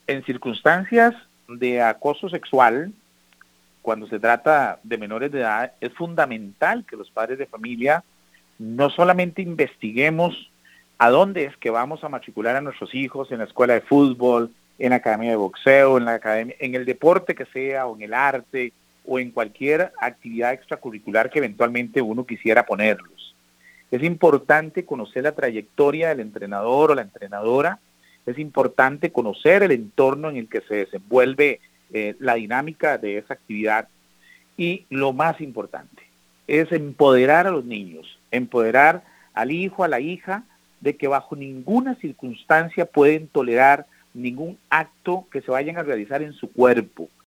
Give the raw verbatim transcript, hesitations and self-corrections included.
En circunstancias de acoso sexual, cuando se trata de menores de edad, es fundamental que los padres de familia no solamente investiguemos a dónde es que vamos a matricular a nuestros hijos, en la escuela de fútbol, en la academia de boxeo, en la academia, en el deporte que sea, o en el arte, o en cualquier actividad extracurricular que eventualmente uno quisiera ponerlos. Es importante conocer la trayectoria del entrenador o la entrenadora, es importante conocer el entorno en el que se desenvuelve eh, la dinámica de esa actividad, y lo más importante es empoderar a los niños, empoderar al hijo, a la hija, de que bajo ninguna circunstancia pueden tolerar ningún acto que se vayan a realizar en su cuerpo,